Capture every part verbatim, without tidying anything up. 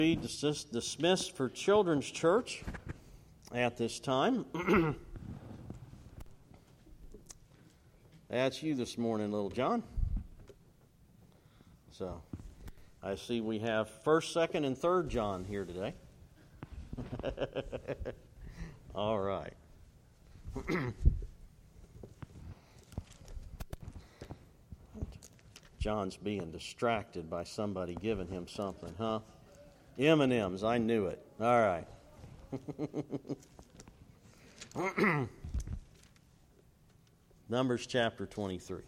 Be dismissed for Children's Church at this time. That's you this morning, little John. So, I see we have first, second, and third John here today. All right. John's being distracted by somebody giving him something, huh? M and M's, I knew it. All right. Numbers chapter twenty-three.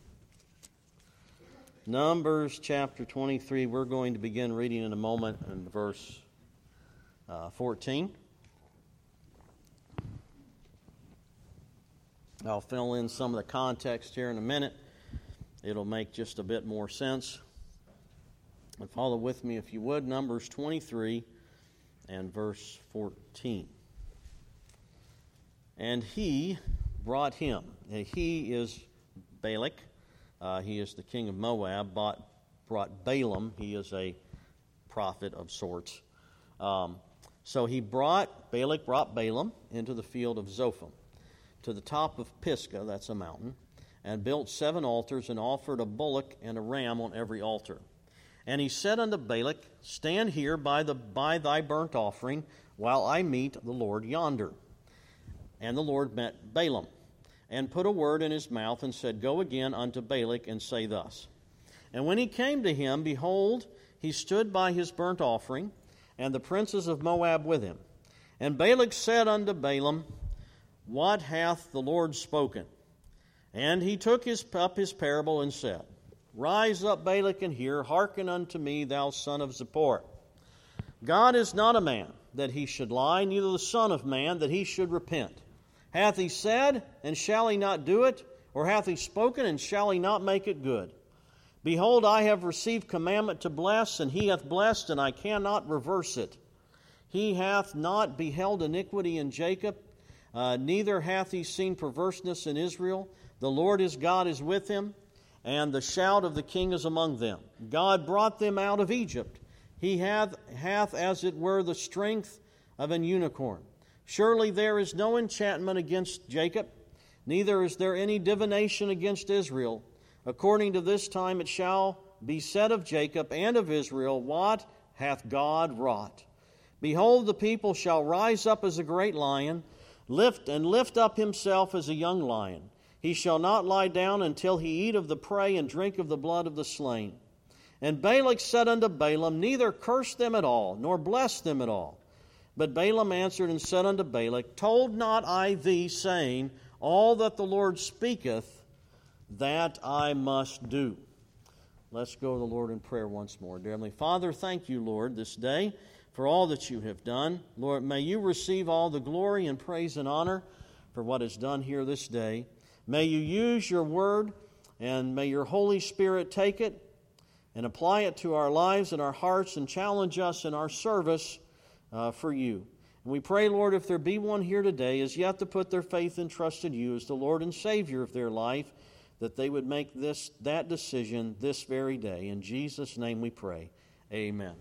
Numbers chapter twenty-three, we're going to begin reading in a moment in verse uh, fourteen. I'll fill in some of the context here in a minute. It'll make just a bit more sense. And follow with me if you would, Numbers twenty-three and verse fourteen. And he brought him. He is Balak. Uh, he is the king of Moab. Bought, brought Balaam. He is a prophet of sorts. Um, so he brought, Balak brought Balaam into the field of Zophim, to the top of Pisgah, that's a mountain, and built seven altars and offered a bullock and a ram on every altar. And he said unto Balak, Stand here by the by thy burnt offering, while I meet the Lord yonder. And the Lord met Balaam, and put a word in his mouth, and said, Go again unto Balak, and say thus. And when he came to him, behold, he stood by his burnt offering, and the princes of Moab with him. And Balak said unto Balaam, What hath the Lord spoken? And he took his, up his parable, and said, Rise up, Balak, and hear. Hearken unto me, thou son of Zippor. God is not a man, that he should lie, neither the son of man, that he should repent. Hath he said, and shall he not do it? Or hath he spoken, and shall he not make it good? Behold, I have received commandment to bless, and he hath blessed, and I cannot reverse it. He hath not beheld iniquity in Jacob, uh, neither hath he seen perverseness in Israel. The Lord his God is with him, and the shout of the king is among them. God brought them out of Egypt. He hath, hath as it were the strength of an unicorn. Surely there is no enchantment against Jacob, neither is there any divination against Israel. According to this time it shall be said of Jacob and of Israel, What hath God wrought? Behold, the people shall rise up as a great lion, lift and lift up himself as a young lion. He shall not lie down until he eat of the prey and drink of the blood of the slain. And Balak said unto Balaam, Neither curse them at all, nor bless them at all. But Balaam answered and said unto Balak, Told not I thee, saying, All that the Lord speaketh, that I must do. Let's go to the Lord in prayer once more. Dear Heavenly Father, thank you, Lord, this day for all that you have done. Lord, may you receive all the glory and praise and honor for what is done here this day. May you use your word, and may your Holy Spirit take it and apply it to our lives and our hearts and challenge us in our service uh, for you. And we pray, Lord, if there be one here today is yet to put their faith and trust in you as the Lord and Savior of their life, that they would make this that decision this very day. In Jesus' name we pray. Amen.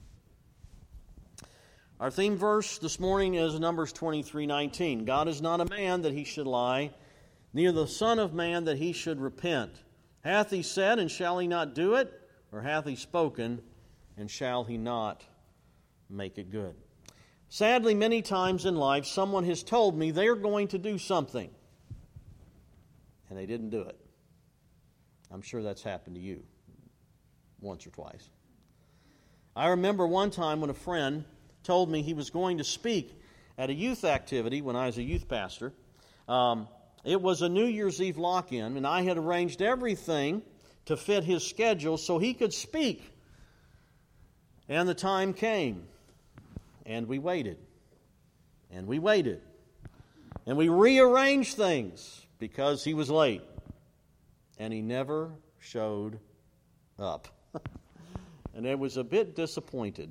Our theme verse this morning is Numbers twenty-three nineteen. God is not a man that he should lie, neither the Son of Man that he should repent. Hath he said, and shall he not do it? Or hath he spoken, and shall he not make it good? Sadly, many times in life, someone has told me they're going to do something, and they didn't do it. I'm sure that's happened to you once or twice. I remember one time when a friend told me he was going to speak at a youth activity when I was a youth pastor. Um, It was a New Year's Eve lock-in, and I had arranged everything to fit his schedule so he could speak. And the time came, and we waited, and we waited, and we rearranged things because he was late, and he never showed up. And I was a bit disappointed.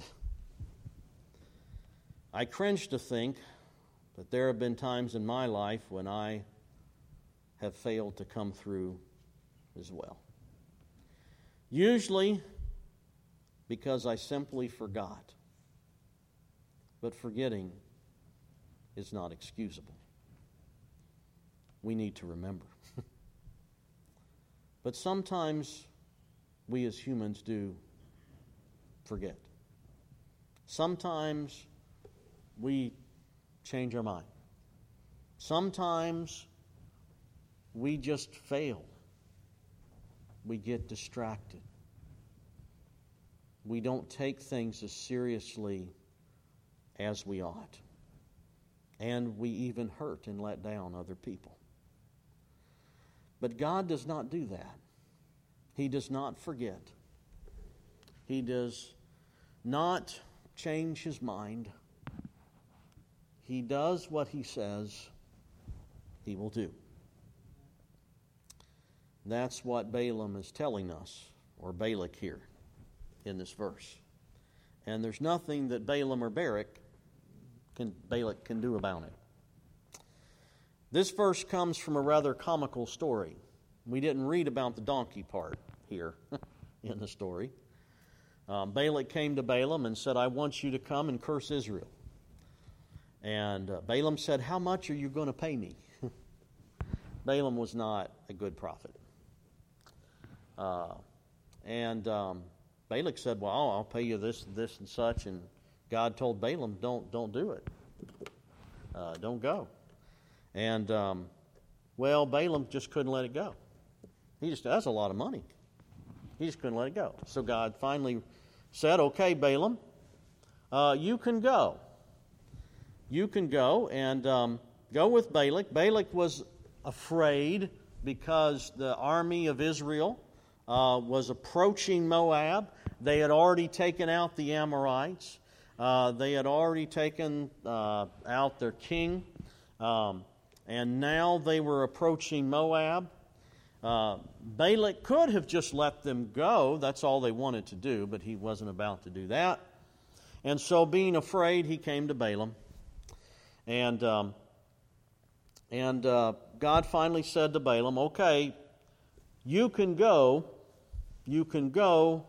I cringe to think that there have been times in my life when I have failed to come through as well. Usually because I simply forgot. but forgetting is not excusable. We need to remember. But sometimes we as humans do forget. Sometimes we change our mind. Sometimes we just fail. We get distracted. We don't take things as seriously as we ought. And we even hurt and let down other people. But God does not do that. He does not forget. He does not change His mind. He does what He says He will do. That's what Balaam is telling us, or Balak here in this verse. And there's nothing that Balaam or Barak can, Balak can do about it. This verse comes from a rather comical story. We didn't read about the donkey part here in the story. Um, Balak came to Balaam and said, I want you to come and curse Israel. And uh, Balaam said, how much are you going to pay me? Balaam was not a good prophet. Uh, and um, Balak said, well, I'll pay you this, this, and such. And God told Balaam, don't, don't do it. Uh, don't go. And, um, well, Balaam just couldn't let it go. He just, that's a lot of money. He just couldn't let it go. So God finally said, okay, Balaam, uh, you can go. You can go and um, go with Balak. Balak was afraid because the army of Israel uh, was approaching Moab. They had already taken out the Amorites. Uh, they had already taken uh, out their king. Um, and now they were approaching Moab. Uh, Balak could have just let them go. That's all they wanted to do, but he wasn't about to do that. And so, being afraid, he came to Balaam. And um, and uh, God finally said to Balaam, okay, you can go, you can go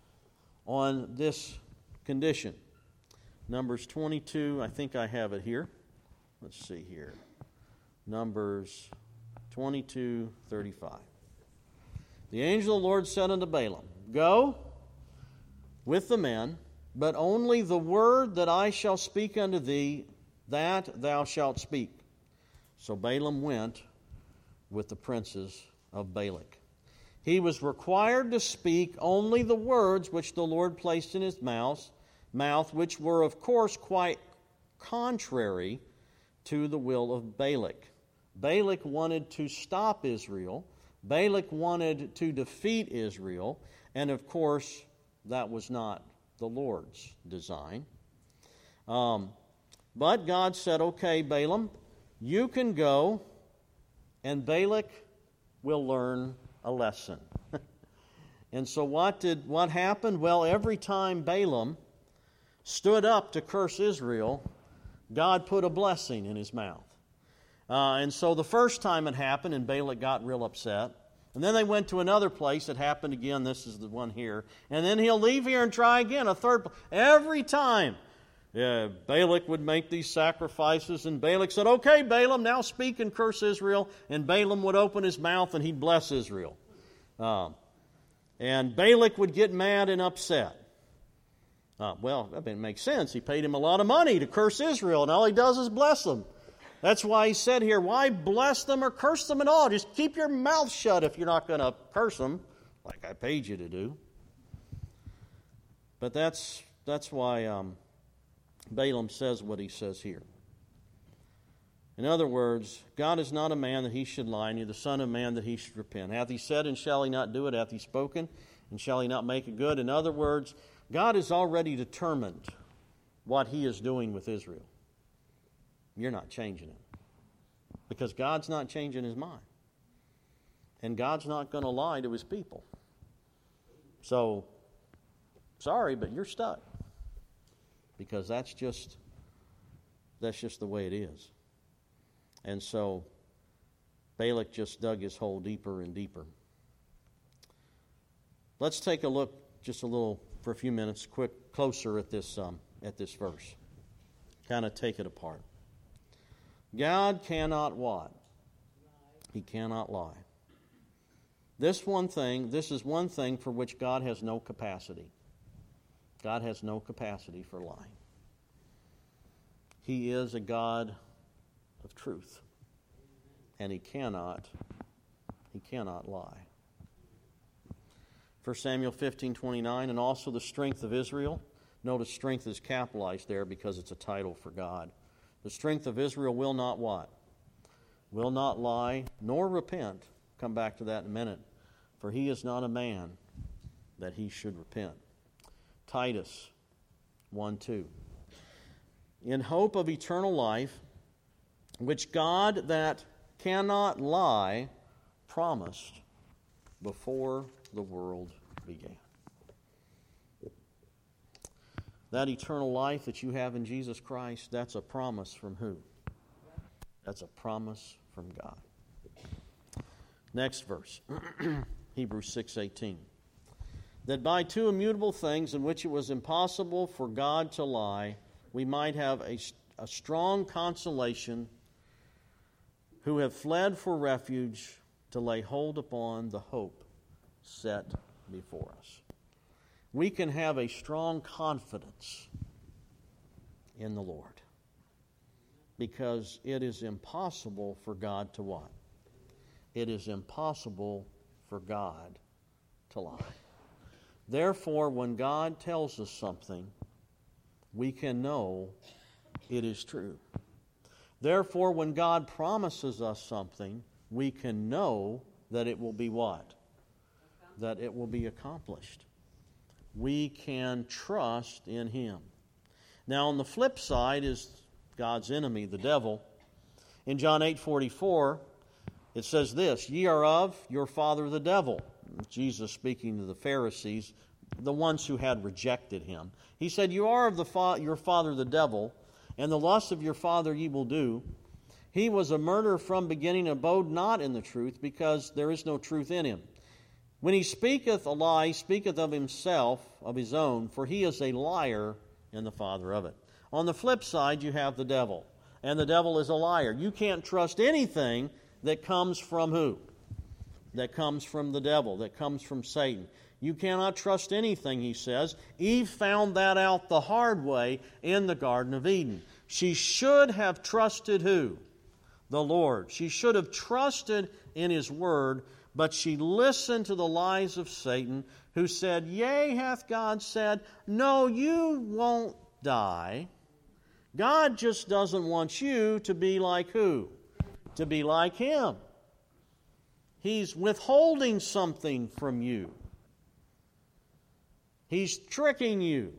on this condition. Numbers twenty-two, I think I have it here. Let's see here. Numbers twenty-two thirty-five. The angel of the Lord said unto Balaam, go with the men, but only the word that I shall speak unto thee, that thou shalt speak. So Balaam went with the princes of Balak. He was required to speak only the words which the Lord placed in his mouth, mouth, which were, of course, quite contrary to the will of Balak. Balak wanted to stop Israel. Balak wanted to defeat Israel. And, of course, that was not the Lord's design. Um, but God said, okay, Balaam, you can go, and Balak will learn a lesson. And so what did what happened? Well, every time Balaam stood up to curse Israel, God put a blessing in his mouth. Uh, and so the first time it happened, and Balak got real upset. And then they went to another place. It happened again. This is the one here. And then he'll leave here and try again, a third place. Every time, yeah, Balak would make these sacrifices. And Balak said, okay, Balaam, now speak and curse Israel. And Balaam would open his mouth and he'd bless Israel. Um, and Balak would get mad and upset. Uh, well, that didn't make sense. He paid him a lot of money to curse Israel, and all he does is bless them. That's why he said here, why bless them or curse them at all? Just keep your mouth shut if you're not going to curse them, like I paid you to do. But that's that's why um, Balaam says what he says here. In other words, God is not a man that he should lie, neither the son of man that he should repent. Hath he said, and shall he not do it? Hath he spoken, and shall he not make it good? In other words, God has already determined what he is doing with Israel. You're not changing it. Because God's not changing his mind. And God's not going to lie to his people. So, sorry, but you're stuck. Because that's just that's just the way it is. And so Balak just dug his hole deeper and deeper. Let's take a look just a little for a few minutes, quick, closer at this um, at this verse. kind of take it apart. God cannot what? He cannot lie. This one thing, this is one thing for which God has no capacity. God has no capacity for lying. He is a God of truth. And he cannot, he cannot lie. First Samuel fifteen twenty-nine, and also the strength of Israel. Notice strength is capitalized there because it's a title for God. The strength of Israel will not what? Will not lie, nor repent. Come back to that in a minute. For he is not a man that he should repent. Titus one two. In hope of eternal life, which God that cannot lie promised before the world began. That eternal life that you have in Jesus Christ, that's a promise from who? That's a promise from God. Next verse, Hebrews six eighteen. That by two immutable things in which it was impossible for God to lie, we might have a, a strong consolation who have fled for refuge to lay hold upon the hope set before us. We can have a strong confidence in the Lord because it is impossible for God to what? It is impossible for God to lie. Therefore, when God tells us something, we can know it is true. Therefore, when God promises us something, we can know that it will be what? That it will be accomplished. We can trust in Him. Now, on the flip side is God's enemy, the devil. In John eight forty-four, it says this, ye are of your father the devil. Jesus speaking to the Pharisees, the ones who had rejected Him. He said, you are of the fa- your father the devil, and the lust of your father ye will do. He was a murderer from beginning, abode not in the truth, because there is no truth in him. When he speaketh a lie, he speaketh of himself, of his own, for he is a liar and the father of it. On the flip side, you have the devil, and the devil is a liar. You can't trust anything that comes from who? That comes from the devil, that comes from Satan. You cannot trust anything, he says. Eve found that out the hard way in the Garden of Eden. She should have trusted who? The Lord. She should have trusted in His Word, but she listened to the lies of Satan, who said, yea, hath God said, no, you won't die. God just doesn't want you to be like who? To be like Him. He's withholding something from you. He's tricking you.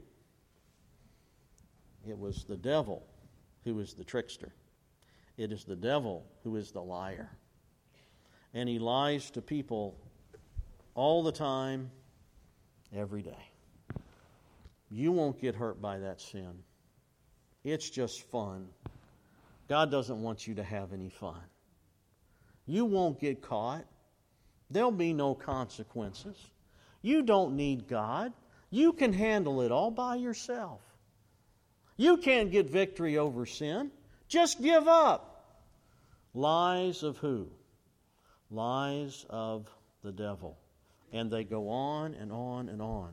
It was the devil who is the trickster. It is the devil who is the liar. And he lies to people all the time, every day. You won't get hurt by that sin. It's just fun. God doesn't want you to have any fun. You won't get caught. There'll be no consequences. You don't need God. You can handle it all by yourself. You can't get victory over sin. Just give up. Lies of who? Lies of the devil. And they go on and on and on.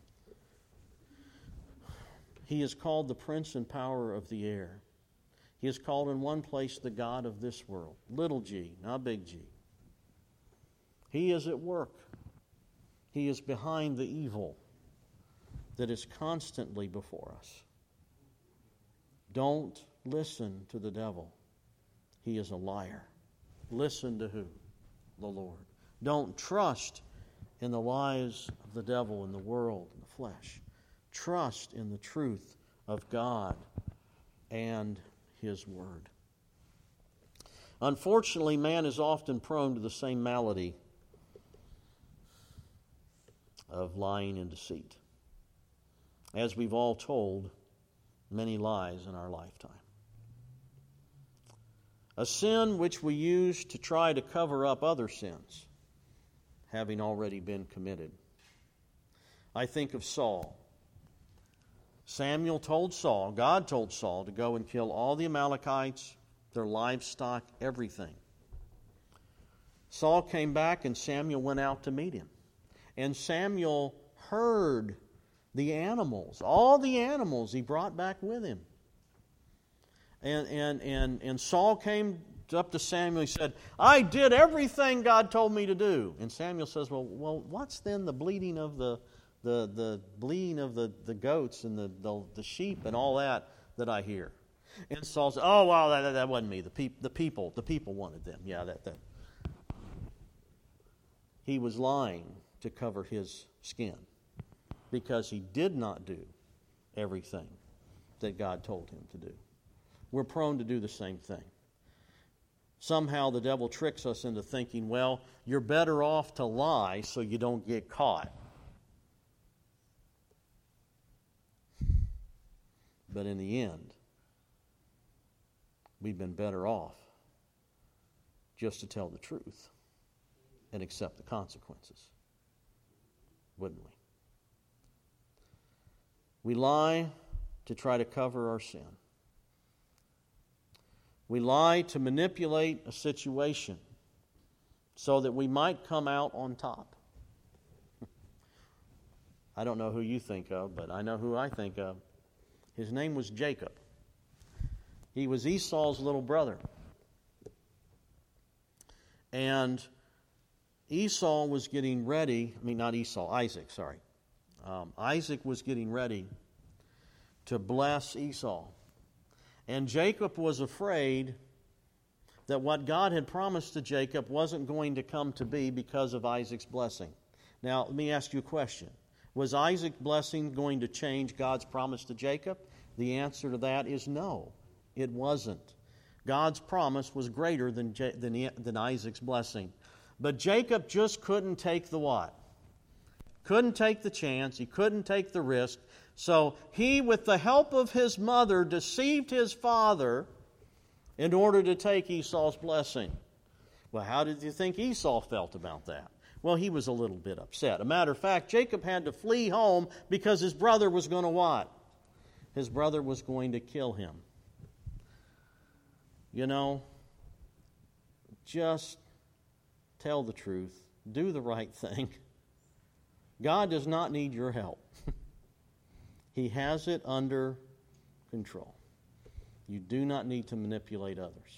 He is called the prince and power of the air. He is called in one place the God of this world. Little g, not big G. He is at work. He is behind the evil that is constantly before us. Don't listen to the devil. He is a liar. Listen to who? The Lord. Don't trust in the lies of the devil and the world and the flesh. Trust in the truth of God and His Word. Unfortunately, man is often prone to the same malady of lying and deceit, as we've all told many lies in our lifetime. A sin which we use to try to cover up other sins, having already been committed. I think of Saul. Samuel told Saul, God told Saul to go and kill all the Amalekites, their livestock, everything. Saul came back and Samuel went out to meet him. And Samuel heard the animals, all the animals he brought back with him. And, and, and, and Saul came up to Samuel. He said, I did everything God told me to do. And Samuel says, well, well what's then the bleating of the the, the bleating of the, the goats and the, the, the sheep and all that that I hear? And Saul said, oh, well, that, that wasn't me. The, peop, the people the people wanted them. Yeah, that, that. He was lying to cover his skin because he did not do everything that God told him to do. We're prone to do the same thing. Somehow the devil tricks us into thinking, well, you're better off to lie so you don't get caught. But in the end, we've been better off just to tell the truth and accept the consequences, wouldn't we? We lie to try to cover our sin. We lie to manipulate a situation so that we might come out on top. I don't know who you think of, but I know who I think of. His name was Jacob. He was Esau's little brother. And Esau was getting ready, I mean not Esau, Isaac, sorry. Um, Isaac was getting ready to bless Esau. And Jacob was afraid that what God had promised to Jacob wasn't going to come to be because of Isaac's blessing. Now, let me ask you a question. Was Isaac's blessing going to change God's promise to Jacob? The answer to that is no, it wasn't. God's promise was greater than, than, than Isaac's blessing. But Jacob just couldn't take the what? Couldn't take the chance. He couldn't take the risk. So he, with the help of his mother, deceived his father in order to take Esau's blessing. Well, how did you think Esau felt about that? Well, he was a little bit upset. A matter of fact, Jacob had to flee home because his brother was going to what? His brother was going to kill him. You know, just tell the truth. Do the right thing. God does not need your help. He has it under control. You do not need to manipulate others.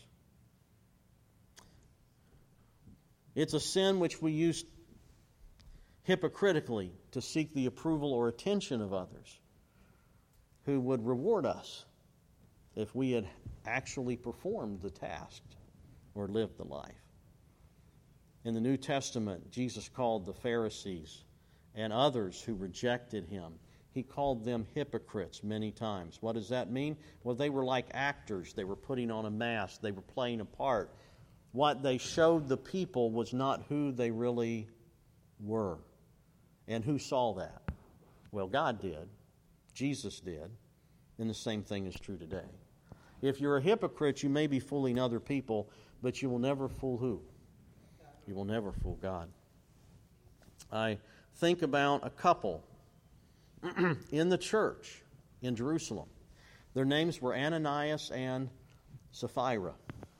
It's a sin which we use hypocritically to seek the approval or attention of others who would reward us if we had actually performed the task or lived the life. In the New Testament, Jesus called the Pharisees and others who rejected him, he called them hypocrites many times. What does that mean? Well, they were like actors. They were putting on a mask. They were playing a part. What they showed the people was not who they really were. And who saw that? Well, God did. Jesus did. And the same thing is true today. If you're a hypocrite, you may be fooling other people, but you will never fool who? You will never fool God. I think about a couple in the church in Jerusalem. Their names were Ananias and Sapphira.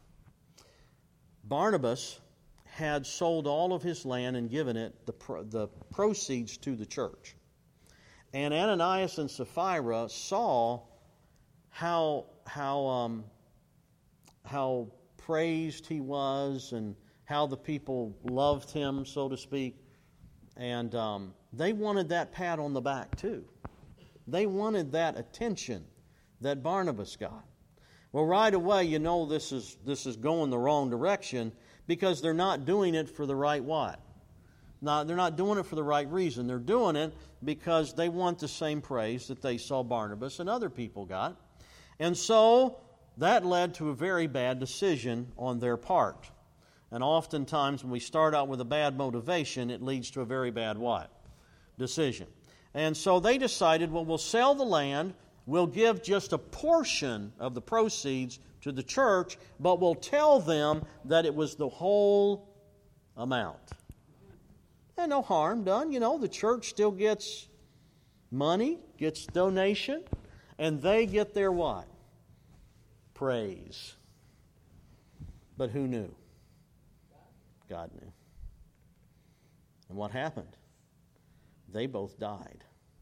Barnabas had sold all of his land and given it the, pro- the proceeds to the church. And Ananias and Sapphira saw how how um, how praised he was and how the people loved him, so to speak. And um, they wanted that pat on the back too. They wanted that attention that Barnabas got. Well, right away, you know this is this is going the wrong direction because they're not doing it for the right what? Not, they're not doing it for the right reason. They're doing it because they want the same praise that they saw Barnabas and other people got. And so that led to a very bad decision on their part. And oftentimes when we start out with a bad motivation, it leads to a very bad what? Decision. And so they decided, well, we'll sell the land, we'll give just a portion of the proceeds to the church, but we'll tell them that it was the whole amount. And no harm done. You know, the church still gets money gets donation, and they get their what? Praise. But who knew? God knew. And what happened? They both died.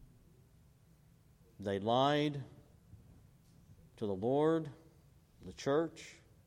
They lied to the Lord, the church,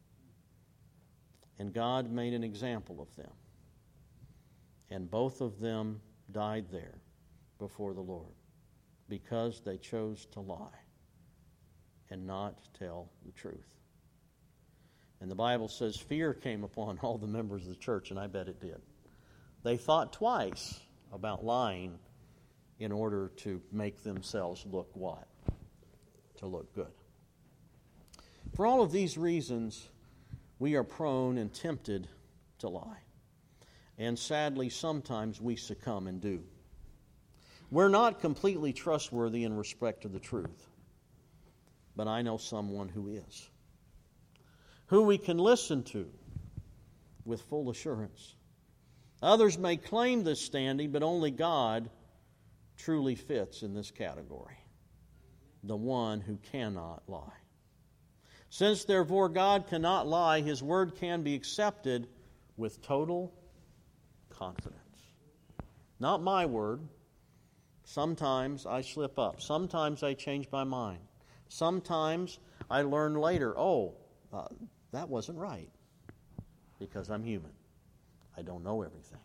and God made an example of them. And both of them died there before the Lord because they chose to lie and not tell the truth. And the Bible says fear came upon all the members of the church, and I bet it did. They thought twice about lying in order to make themselves look what? To look good. For all of these reasons, we are prone and tempted to lie. And sadly, sometimes we succumb and do. We're not completely trustworthy in respect to the truth, but I know someone who is, who we can listen to with full assurance. Others may claim this standing, but only God truly fits in this category, the one who cannot lie. Since, therefore, God cannot lie, His word can be accepted with total confidence. Not my word. Sometimes I slip up. Sometimes I change my mind. Sometimes I learn later, oh, uh, that wasn't right, because I'm human. I don't know everything.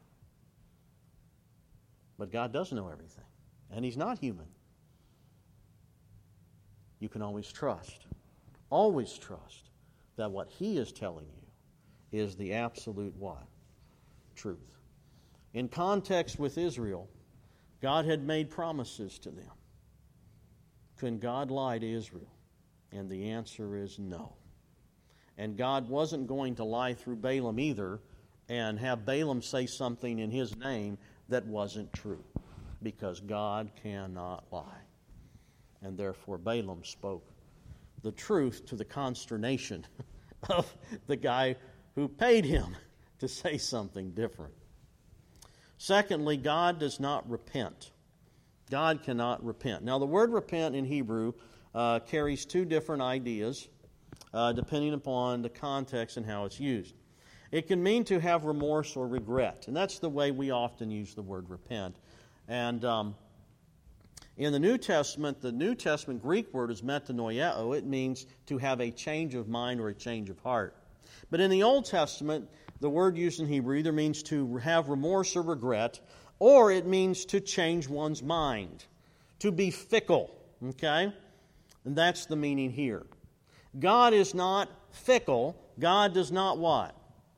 But God does know everything, and He's not human. You can always trust, always trust that what He is telling you is the absolute what? Truth. In context with Israel, God had made promises to them. Can God lie to Israel? And the answer is no. And God wasn't going to lie through Balaam either and have Balaam say something in his name that wasn't true, because God cannot lie. And therefore Balaam spoke the truth to the consternation of the guy who paid him to say something different. Secondly, God does not repent. God cannot repent. Now, the word repent in Hebrew uh, carries two different ideas uh, depending upon the context and how it's used. It can mean to have remorse or regret, and that's the way we often use the word repent. And um, in the New Testament, the New Testament Greek word is metanoiao. It means to have a change of mind or a change of heart. But in the Old Testament, the word used in Hebrew either means to have remorse or regret, or it means to change one's mind, to be fickle, okay? And that's the meaning here. God is not fickle. God does not what?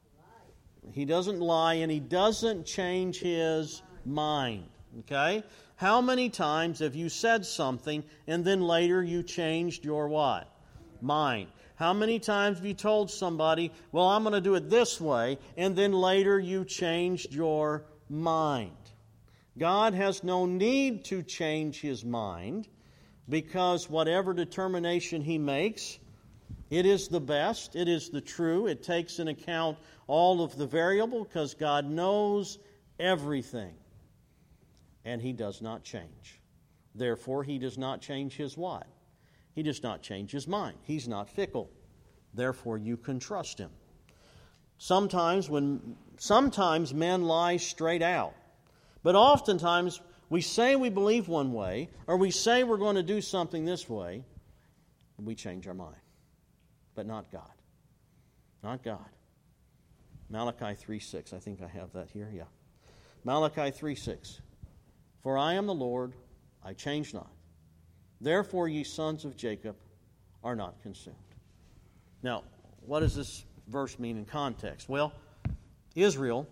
He doesn't lie, and He doesn't change His mind, okay? How many times have you said something and then later you changed your what? Mind. How many times have you told somebody, well, I'm going to do it this way, and then later you changed your mind? God has no need to change His mind, because whatever determination He makes, it is the best, it is the true. It takes into account all of the variable, because God knows everything. And He does not change. Therefore, He does not change His what? He does not change His mind. He's not fickle. Therefore, you can trust Him. Sometimes when sometimes men lie straight out. But oftentimes we say we believe one way, or we say we're going to do something this way, and we change our mind. But not God. Not God. Malachi three six. I think I have that here. Yeah. Malachi three six. For I am the Lord, I change not. Therefore ye sons of Jacob are not consumed. Now, what does this verse mean in context? Well, Israel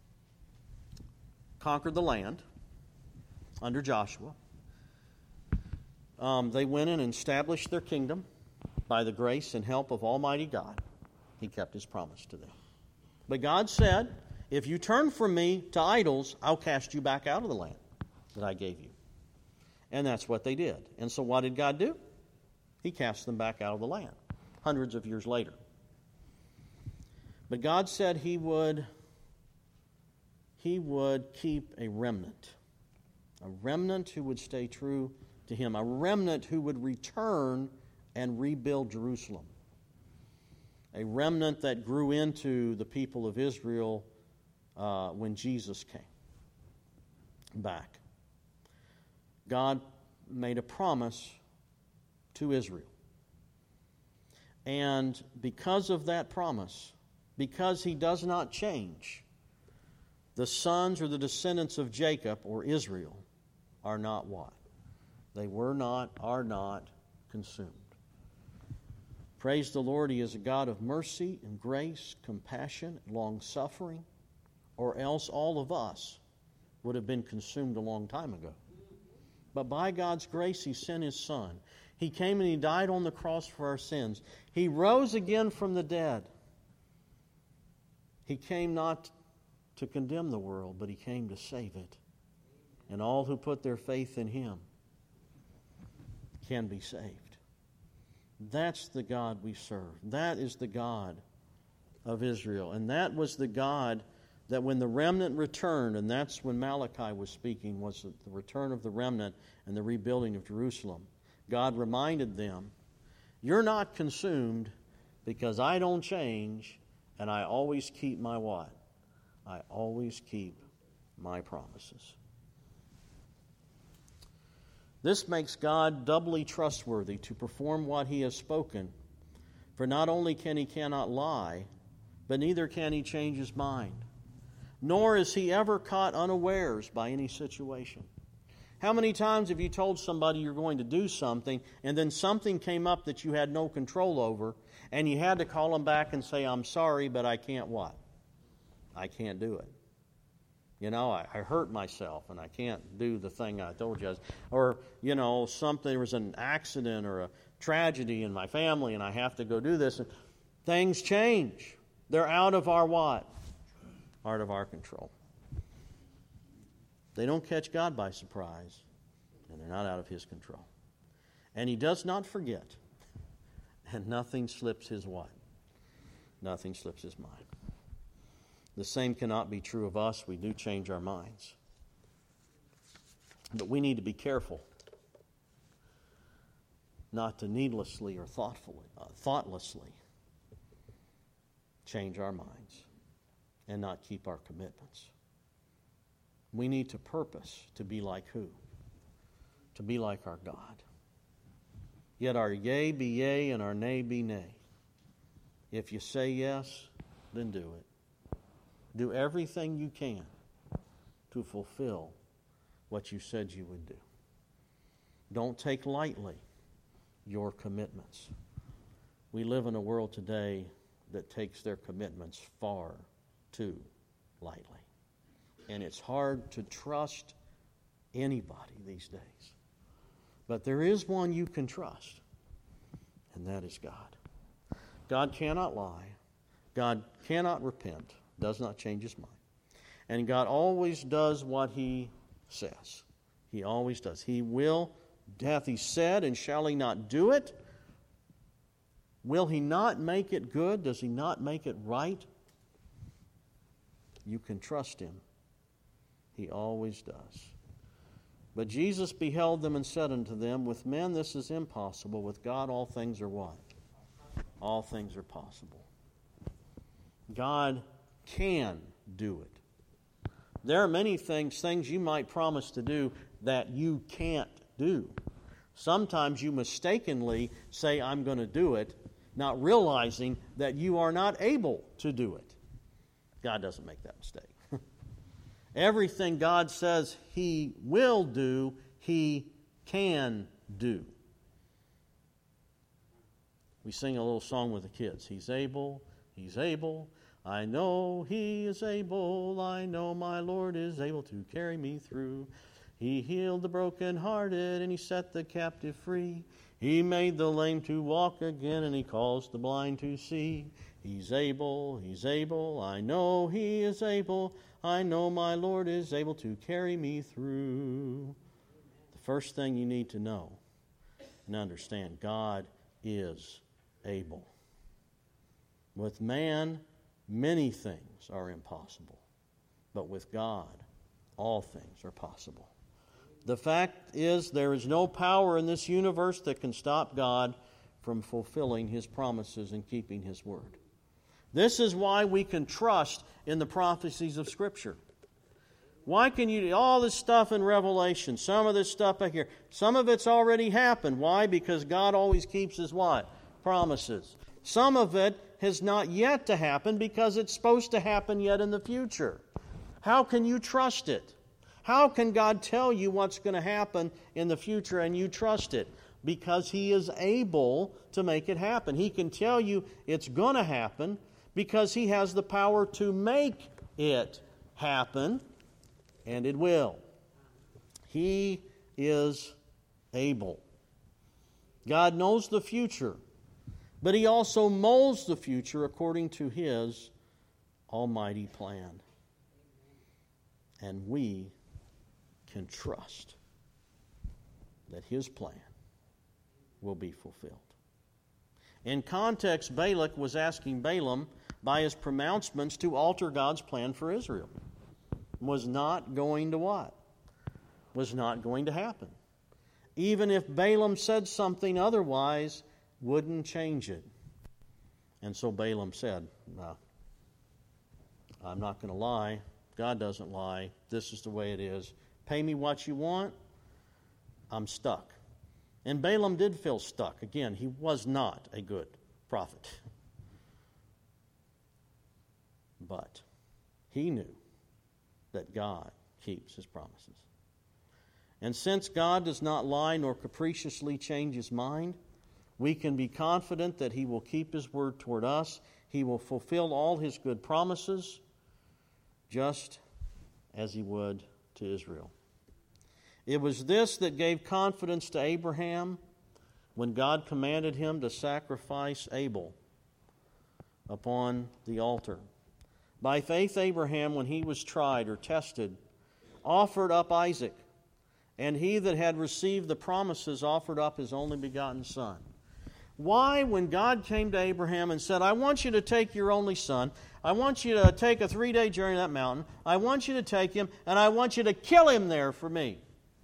conquered the land under Joshua. Um, they went in and established their kingdom by the grace and help of Almighty God. He kept His promise to them. But God said, if you turn from me to idols, I'll cast you back out of the land that I gave you. And that's what they did. And so what did God do? He cast them back out of the land hundreds of years later. But God said He would, He would keep a remnant. A remnant who would stay true to him, a remnant who would return and rebuild Jerusalem. A remnant that grew into the people of Israel uh, when Jesus came back. God made a promise to Israel. And because of that promise, because he does not change, the sons or the descendants of Jacob or Israel are not what? They were not, are not consumed. Praise the Lord, he is a God of mercy and grace, compassion, long-suffering, or else all of us would have been consumed a long time ago. But by God's grace, he sent his Son. He came and he died on the cross for our sins. He rose again from the dead. He came not to condemn the world, but he came to save it. And all who put their faith in him can be saved. That's the God we serve. That is the God of Israel. And that was the God that when the remnant returned, and that's when Malachi was speaking, was the return of the remnant and the rebuilding of Jerusalem. God reminded them, you're not consumed because I don't change and I always keep my what? I always keep my promises. This makes God doubly trustworthy to perform what he has spoken. For not only can he cannot lie, but neither can he change his mind. Nor is he ever caught unawares by any situation. How many times have you told somebody you're going to do something, and then something came up that you had no control over, and you had to call them back and say, I'm sorry, but I can't what? I can't do it. You know, I, I hurt myself and I can't do the thing I told you. Or, you know, something, there was an accident or a tragedy in my family and I have to go do this. And things change. They're out of our what? Out of our control. They don't catch God by surprise, and they're not out of his control. And he does not forget, and nothing slips his what? Nothing slips his mind. The same cannot be true of us. We do change our minds. But we need to be careful not to needlessly or thoughtfully, uh, thoughtlessly change our minds and not keep our commitments. We need to purpose to be like who? To be like our God. Yet our yea be yea and our nay be nay. If you say yes, then do it. Do everything you can to fulfill what you said you would do. Don't take lightly your commitments. We live in a world today that takes their commitments far too lightly. And it's hard to trust anybody these days. But there is one you can trust, and that is God. God cannot lie. God cannot repent. Does not change his mind. And God always does what he says. He always does. He will, hath he said, and shall he not do it? Will he not make it good? Does he not make it right? You can trust him. He always does. But Jesus beheld them and said unto them, with men this is impossible. With God all things are what? All things are possible. God can do it. There are many things, things you might promise to do that you can't do. Sometimes you mistakenly say, I'm going to do it, not realizing that you are not able to do it. God doesn't make that mistake. Everything God says he will do, he can do. We sing a little song with the kids. He's able, he's able. I know he is able. I know my Lord is able to carry me through. He healed the brokenhearted and he set the captive free. He made the lame to walk again and he caused the blind to see. He's able, he's able. I know he is able. I know my Lord is able to carry me through. The first thing you need to know and understand, God is able. With man, many things are impossible, but with God, all things are possible. The fact is, there is no power in this universe that can stop God from fulfilling His promises and keeping His word. This is why we can trust in the prophecies of Scripture. Why can you do all this stuff in Revelation, some of this stuff back here? Some of it's already happened. Why? Because God always keeps His what? Promises. Some of it has not yet to happen because it's supposed to happen yet in the future. How can you trust it? How can God tell you what's going to happen in the future and you trust it? Because He is able to make it happen. He can tell you it's going to happen because He has the power to make it happen, and it will. He is able. God knows the future, but He also molds the future according to His almighty plan. And we can trust that His plan will be fulfilled. In context, Balak was asking Balaam by his pronouncements to alter God's plan for Israel. Was not going to what? Was not going to happen. Even if Balaam said something otherwise, wouldn't change it. And so Balaam said, no, I'm not going to lie. God doesn't lie. This is the way it is. Pay me what you want. I'm stuck. And Balaam did feel stuck. Again, he was not a good prophet. But he knew that God keeps His promises. And since God does not lie nor capriciously change His mind, we can be confident that He will keep His word toward us. He will fulfill all His good promises, just as He would to Israel. It was this that gave confidence to Abraham when God commanded him to sacrifice Abel upon the altar. By faith, Abraham, when he was tried or tested, offered up Isaac, and he that had received the promises offered up his only begotten son. Why, when God came to Abraham and said, I want you to take your only son, I want you to take a three-day journey to that mountain, I want you to take him, and I want you to kill him there for me.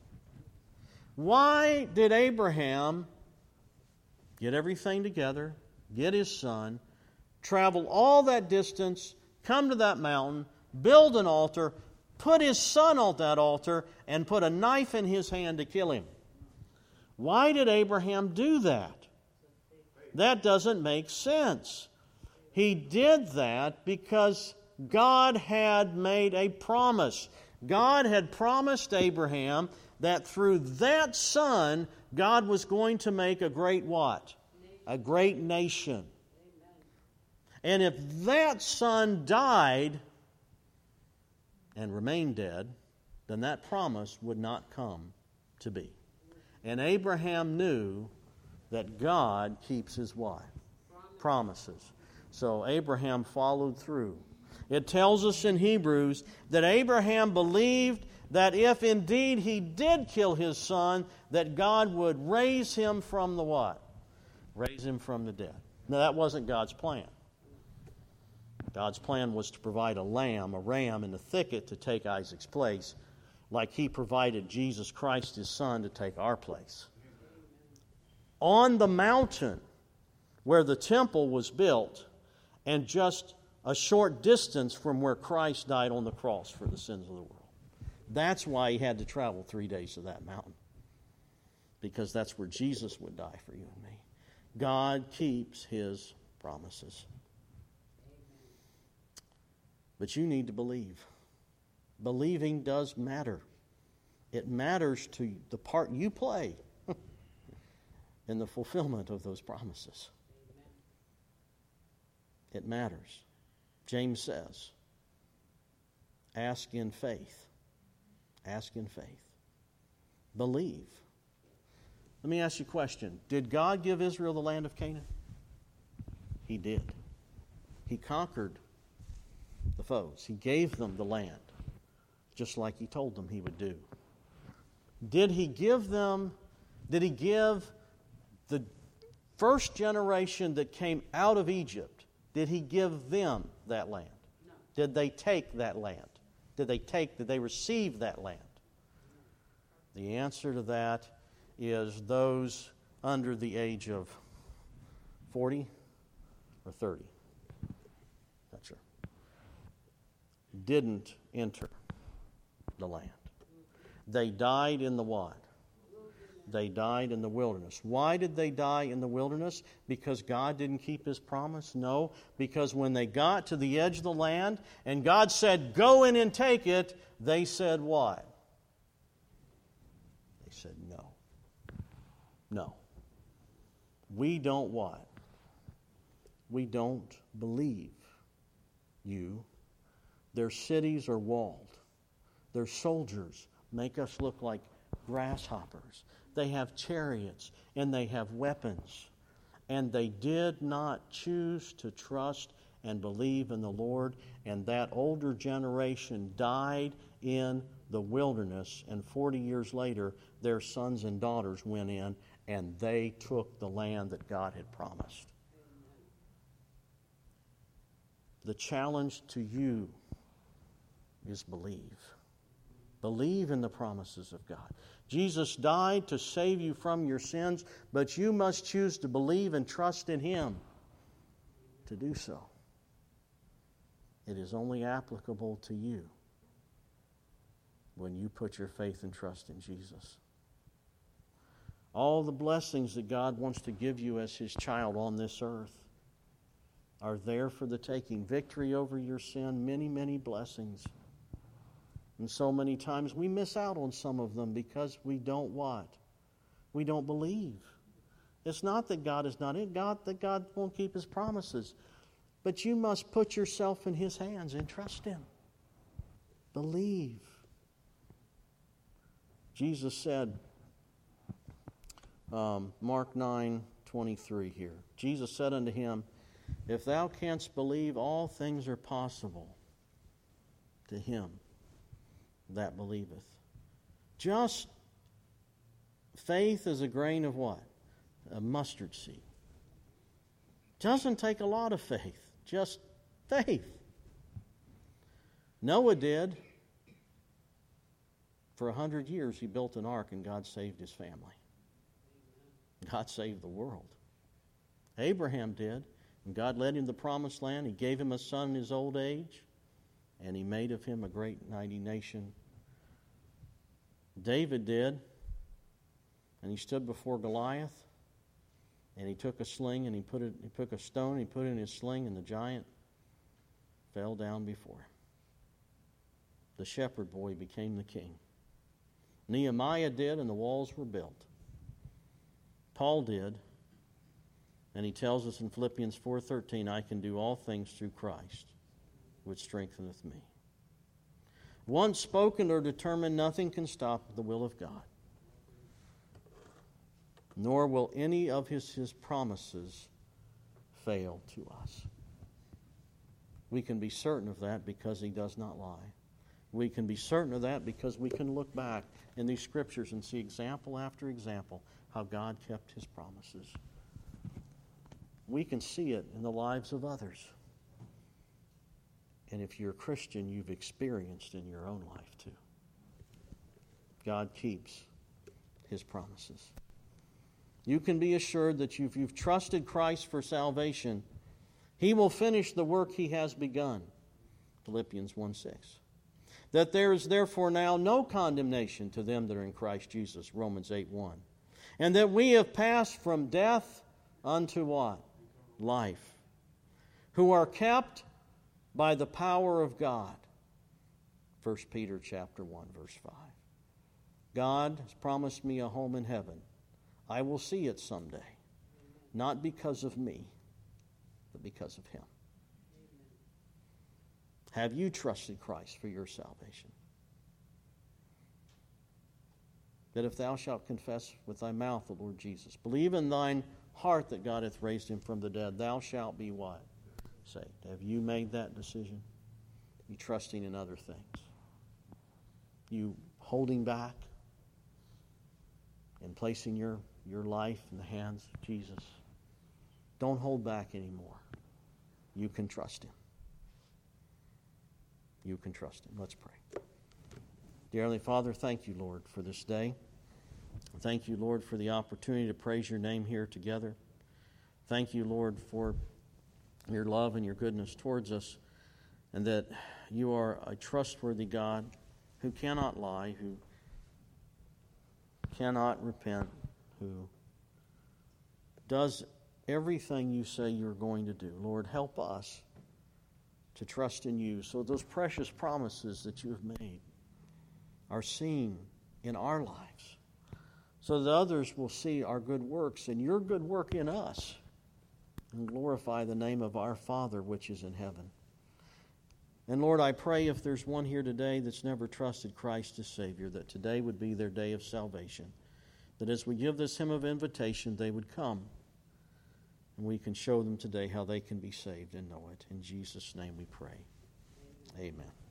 Why did Abraham get everything together, get his son, travel all that distance, come to that mountain, build an altar, put his son on that altar, and put a knife in his hand to kill him? Why did Abraham do that? That doesn't make sense. He did that because God had made a promise. God had promised Abraham that through that son, God was going to make a great what? A great nation. And if that son died and remained dead, then that promise would not come to be. And Abraham knew that God keeps His what? Promises. So Abraham followed through. It tells us in Hebrews that Abraham believed that if indeed he did kill his son, that God would raise him from the what? Raise him from the dead. Now that wasn't God's plan. God's plan was to provide a lamb, a ram in the thicket to take Isaac's place, like He provided Jesus Christ, His Son, to take our place. On the mountain where the temple was built, and just a short distance from where Christ died on the cross for the sins of the world. That's why He had to travel three days to that mountain, because that's where Jesus would die for you and me. God keeps His promises. But you need to believe. Believing does matter. It matters to the part you play in the fulfillment of those promises. It matters. James says, ask in faith. Ask in faith. Believe. Let me ask you a question. Did God give Israel the land of Canaan? He did. He conquered the foes. He gave them the land, just like He told them He would do. Did He give them, did He give the first generation that came out of Egypt, did He give them that land? No. Did they take that land? Did they take, did they receive that land? The answer to that is those under the age of forty or thirty. Not sure. Didn't enter the land. They died in the what? They died in the wilderness. Why did they die in the wilderness? Because God didn't keep His promise? No, because when they got to the edge of the land and God said, go in and take it, they said what? They said no. No. We don't what? We don't believe you. Their cities are walled. Their soldiers make us look like grasshoppers. They have chariots and they have weapons. And they did not choose to trust and believe in the Lord. And that older generation died in the wilderness. And forty years later, their sons and daughters went in and they took the land that God had promised. The challenge to you is believe. Believe in the promises of God. Jesus died to save you from your sins, but you must choose to believe and trust in Him to do so. It is only applicable to you when you put your faith and trust in Jesus. All the blessings that God wants to give you as His child on this earth are there for the taking. Victory over your sin, many, many blessings. And so many times we miss out on some of them because we don't what? We don't believe. It's not that God is not in God, that God won't keep His promises. But you must put yourself in His hands and trust Him. Believe. Jesus said, um, Mark nine twenty-three here. Jesus said unto him, if thou canst believe, all things are possible to him that believeth. Just faith is a grain of what? A mustard seed. Doesn't take a lot of faith. Just faith. Noah did. For a hundred years he built an ark and God saved his family. God saved the world. Abraham did. And God led him to the promised land. He gave him a son in his old age. And He made of him a great mighty nation. David did. And he stood before Goliath. And he took a sling and he put it, he took a stone and he put it in his sling, and the giant fell down before him. The shepherd boy became the king. Nehemiah did, and the walls were built. Paul did. And he tells us in Philippians four thirteen, I can do all things through Christ, which strengtheneth me. Once spoken or determined, nothing can stop the will of God. Nor will any of his, his promises fail to us. We can be certain of that because He does not lie. We can be certain of that because we can look back in these Scriptures and see example after example how God kept His promises. We can see it in the lives of others. And if you're a Christian, you've experienced in your own life too. God keeps His promises. You can be assured that if you've trusted Christ for salvation, He will finish the work He has begun. Philippians one six. That there is therefore now no condemnation to them that are in Christ Jesus. Romans eight one. And that we have passed from death unto what? Life. Who are kept by the power of God. First Peter chapter one, verse five. God has promised me a home in heaven. I will see it someday. Not because of me, but because of Him. Have you trusted Christ for your salvation? That if thou shalt confess with thy mouth the Lord Jesus, believe in thine heart that God hath raised Him from the dead, thou shalt be what? Saved. Have you made that decision? You trusting in other things? You holding back and placing your, your life in the hands of Jesus? Don't hold back anymore. You can trust Him. You can trust Him. Let's pray. Dear Heavenly Father, thank you, Lord, for this day. Thank you, Lord, for the opportunity to praise your name here together. Thank you, Lord, for your love and your goodness towards us, and that you are a trustworthy God who cannot lie, who cannot repent, who does everything you say you're going to do. Lord, help us to trust in you so those precious promises that you have made are seen in our lives, so that others will see our good works and your good work in us and glorify the name of our Father which is in heaven. And Lord, I pray if there's one here today that's never trusted Christ as Savior, that today would be their day of salvation, that as we give this hymn of invitation, they would come, and we can show them today how they can be saved and know it. In Jesus' name we pray. Amen.